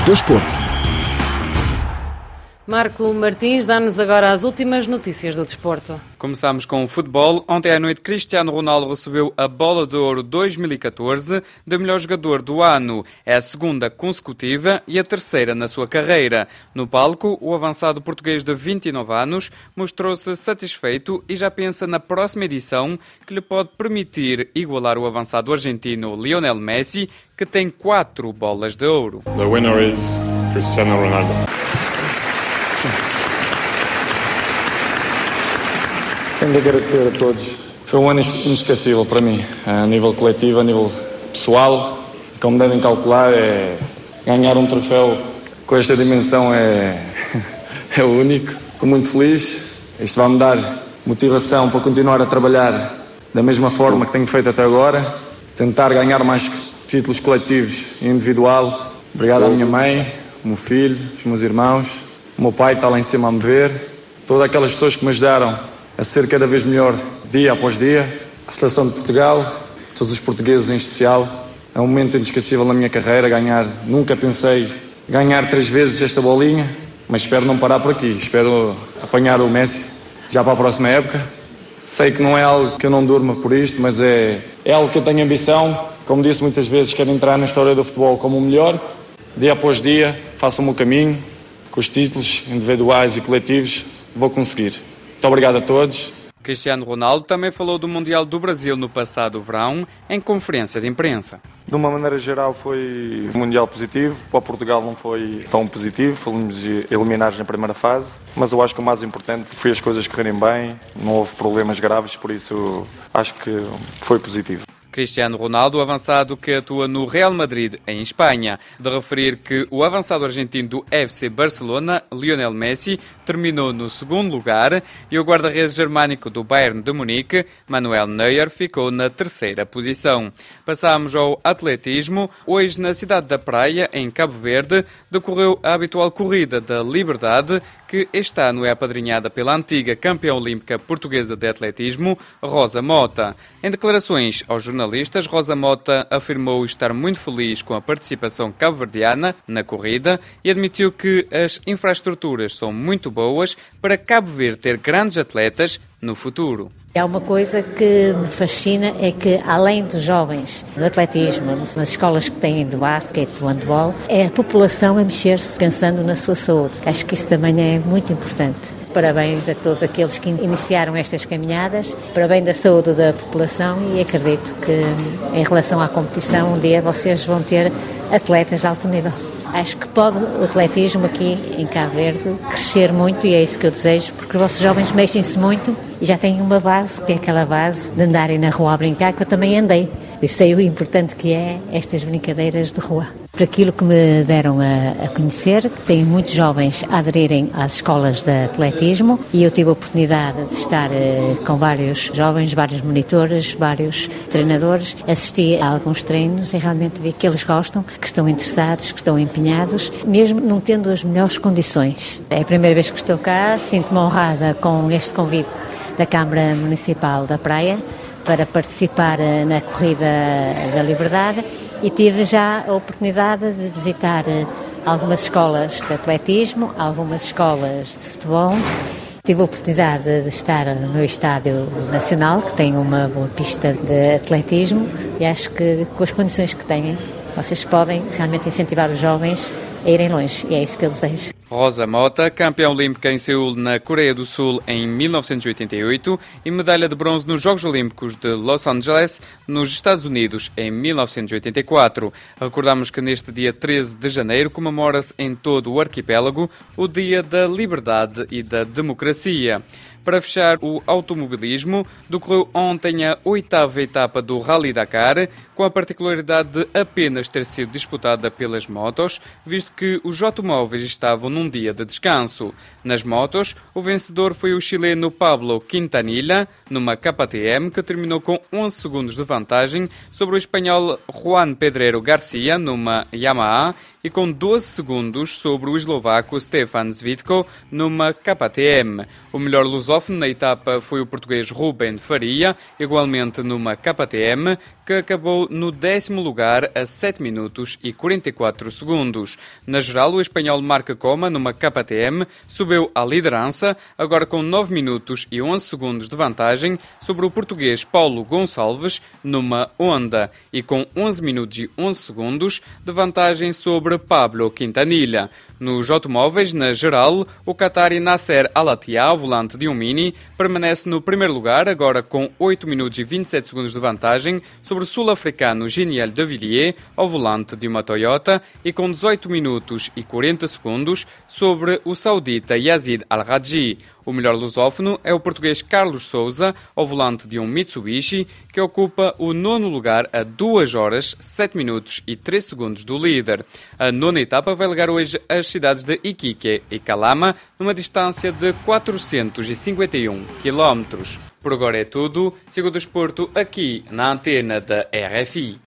desporto. Marco Martins dá-nos agora as últimas notícias do desporto. Começamos com o futebol. Ontem à noite, Cristiano Ronaldo recebeu a Bola de Ouro 2014 de melhor jogador do ano. É a segunda consecutiva e a terceira na sua carreira. No palco, o avançado português de 29 anos mostrou-se satisfeito e já pensa na próxima edição, que lhe pode permitir igualar o avançado argentino Lionel Messi, que tem 4 bolas de ouro. The winner is Cristiano Ronaldo. Tenho de agradecer a todos. Foi um ano inesquecível para mim, a nível coletivo, a nível pessoal. Como devem calcular, ganhar um troféu com esta dimensão é único. Estou muito feliz. Isto vai-me dar motivação para continuar a trabalhar da mesma forma que tenho feito até agora. Tentar ganhar mais títulos coletivos e individual. Obrigado à minha mãe, ao meu filho, aos meus irmãos. O meu pai está lá em cima a me ver. Todas aquelas pessoas que me ajudaram a ser cada vez melhor dia após dia. A Seleção de Portugal, todos os portugueses em especial. É um momento inesquecível na minha carreira, nunca pensei ganhar 3 vezes esta bolinha, mas espero não parar por aqui. Espero apanhar o Messi já para a próxima época. Sei que não é algo que eu não durma por isto, mas é algo que eu tenho ambição. Como disse muitas vezes, quero entrar na história do futebol como o melhor. Dia após dia, faço o meu caminho. Com os títulos individuais e coletivos, vou conseguir. Muito obrigado a todos. Cristiano Ronaldo também falou do Mundial do Brasil no passado verão, em conferência de imprensa. De uma maneira geral foi um Mundial positivo. Para Portugal não foi tão positivo, fomos eliminados na primeira fase, mas eu acho que o mais importante foi as coisas correrem bem, não houve problemas graves, por isso acho que foi positivo. Cristiano Ronaldo, o avançado que atua no Real Madrid, em Espanha. De referir que o avançado argentino do FC Barcelona, Lionel Messi, terminou no segundo lugar e o guarda-redes germânico do Bayern de Munique, Manuel Neuer, ficou na terceira posição. Passamos ao atletismo. Hoje, na cidade da Praia, em Cabo Verde, decorreu a habitual Corrida da Liberdade, que este ano é apadrinhada pela antiga campeã olímpica portuguesa de atletismo, Rosa Mota. Em declarações aos jornalistas, Rosa Mota afirmou estar muito feliz com a participação cabo-verdiana na corrida e admitiu que as infraestruturas são muito boas para Cabo Verde ter grandes atletas no futuro. Há uma coisa que me fascina, é que além dos jovens do atletismo, nas escolas que têm do basquete, do handball, é a população a mexer-se pensando na sua saúde. Acho que isso também é muito importante. Parabéns a todos aqueles que iniciaram estas caminhadas, para bem da saúde da população, e acredito que em relação à competição um dia vocês vão ter atletas de alto nível. Acho que pode o atletismo aqui em Cabo Verde crescer muito, e é isso que eu desejo, porque os vossos jovens mexem-se muito e já têm uma base, que é aquela base de andarem na rua a brincar, que eu também andei. Eu sei o importante que é estas brincadeiras de rua. Por aquilo que me deram a conhecer, tenho muitos jovens a aderirem às escolas de atletismo e eu tive a oportunidade de estar com vários jovens, vários monitores, vários treinadores. Assisti a alguns treinos e realmente vi que eles gostam, que estão interessados, que estão empenhados, mesmo não tendo as melhores condições. É a primeira vez que estou cá, sinto-me honrada com este convite da Câmara Municipal da Praia para participar na Corrida da Liberdade, e tive já a oportunidade de visitar algumas escolas de atletismo, algumas escolas de futebol. Tive a oportunidade de estar no Estádio Nacional, que tem uma boa pista de atletismo, e acho que com as condições que têm, vocês podem realmente incentivar os jovens a irem longe, e é isso que eu desejo. Rosa Mota, campeã olímpica em Seul, na Coreia do Sul, em 1988 e medalha de bronze nos Jogos Olímpicos de Los Angeles, nos Estados Unidos, em 1984. Recordamos que neste dia 13 de janeiro comemora-se em todo o arquipélago o Dia da Liberdade e da Democracia. Para fechar o automobilismo, decorreu ontem a 8ª etapa do Rally Dakar, com a particularidade de apenas ter sido disputada pelas motos, visto que os automóveis estavam num dia de descanso. Nas motos, o vencedor foi o chileno Pablo Quintanilla, numa KTM, que terminou com 11 segundos de vantagem sobre o espanhol Juan Pedrero Garcia, numa Yamaha, e com 12 segundos sobre o eslovaco Stefan Svitko numa KTM. O melhor lusófono na etapa foi o português Ruben Faria, igualmente numa KTM, que acabou no 10º lugar a 7 minutos e 44 segundos. Na geral, o espanhol Marc Coma, numa KTM, subiu à liderança, agora com 9 minutos e 11 segundos de vantagem sobre o português Paulo Gonçalves, numa Honda, e com 11 minutos e 11 segundos de vantagem sobre Pablo Quintanilha. Nos automóveis, na geral, o qatari Nasser Al-Attiyah, ao volante de um Mini, permanece no primeiro lugar, agora com 8 minutos e 27 segundos de vantagem sobre o sul-africano Giniel de Villiers, ao volante de uma Toyota, e com 18 minutos e 40 segundos sobre o saudita Yazid Al-Rajhi. O melhor lusófono é o português Carlos Sousa, ao volante de um Mitsubishi, que ocupa o 9º lugar a 2 horas, 7 minutos e 3 segundos do líder. A 9ª etapa vai ligar hoje as cidades de Iquique e Calama, numa distância de 451 km. Por agora é tudo. Siga o desporto aqui na antena da RFI.